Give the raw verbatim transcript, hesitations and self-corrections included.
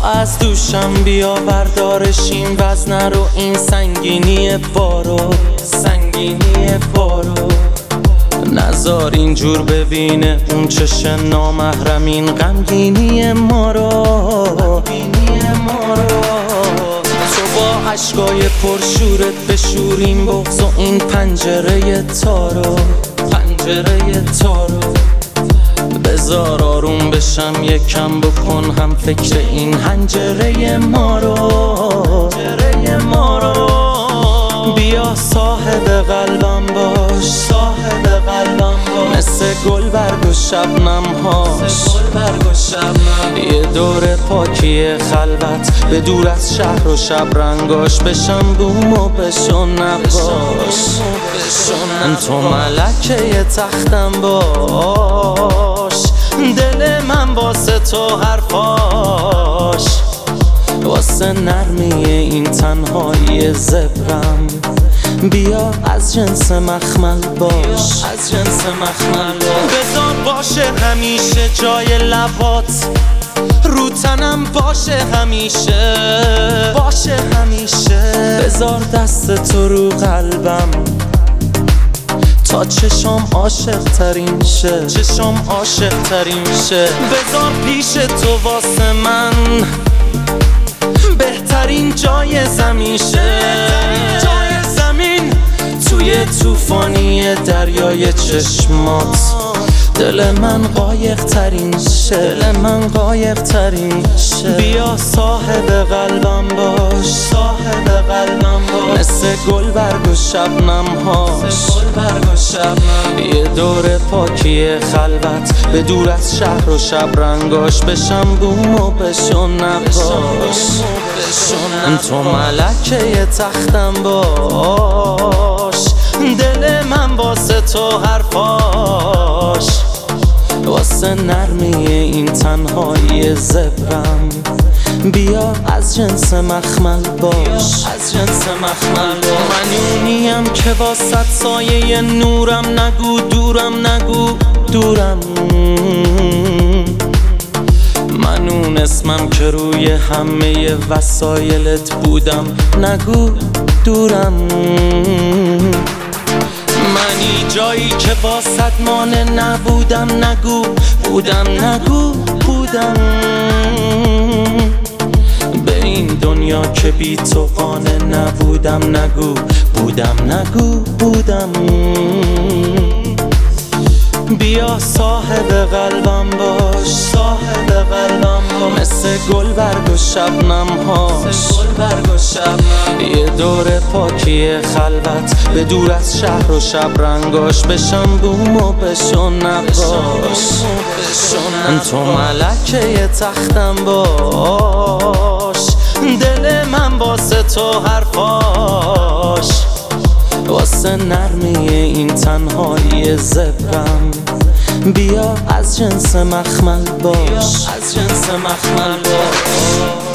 از دوشم بیا بردارشیم وزن رو، این سنگینی بارو، سنگینی بارو. نزار اینجور ببینه اون چش نامحرم این غمگینی ما رو، غمگینی ما رو. تو با عشقای پرشورت بشوریم بغض و این پنجره تارو، پنجره تارو. بذار آروم بشم یکم بکن هم فکر این حنجره ما رو، حنجره ما رو. بیا صاحب قلبم باش، صاحب قلبم باش، مثل گل برگ و شبنم هاش، یه دور پاکی خلوت به دور از شهر و شب رنگاش، بشم بوم و بشو نباش. تو ملکه یه تختم باش، دل من واسه تو حرفاش، واسه نرمی این تنهایی زبرم. بیا از جنس مخمل باش، از جنس مخمل باش. بذار باشه همیشه جای لبات، رو تنم باشه همیشه، باشه همیشه. بذار دست تو رو قلبم تا چشم عاشق ترین شه، چشم عاشق ترین شه. بذار پیش تو واسه من بهترین جای زمین شه، جای زمین. توی طوفانی دریای چشمات دل من قایق ترین شه، دل من قایق ترین شه. بیا صاحب قلبم باش، صاحب قلبم باش، مثل گل برگ و شبنم هاش، یه دور پاکی خلوت به دور از شهر و شب رنگاش، بشم بوم و بشو نباش. تو ملکه یه تختم باش، دل من واسه تو حرفاش، واسه نرمی این تنهایی زبرم. بیا از جنس مخمل باش، از جنس مخمل باش. من اونیم که واسه سایه نورم، نگو دورم، نگو دورم. من اون اسمم که روی همه وسایلت بودم، نگو دورم. منی جایی که واسط مانع نبودم، نگو بودم، نگو بودم. به این دنیا که بی تو قانع نبودم، نگو بودم، نگو بودم. بیا صاحب قلبم باش، صاحب قلبم باش، مثل گل برگ و شبنم هاش، یه دور پاکی خلوت به دور از شهر و شب رنگاش، بشم بوم و بشو نباش. تو ملکه یه تختم باش، دل من واسه تو حرفاش، واسه نرمی این تنهایی زبرم. بیا از جنس مخمل باش، از جنس مخمل باش.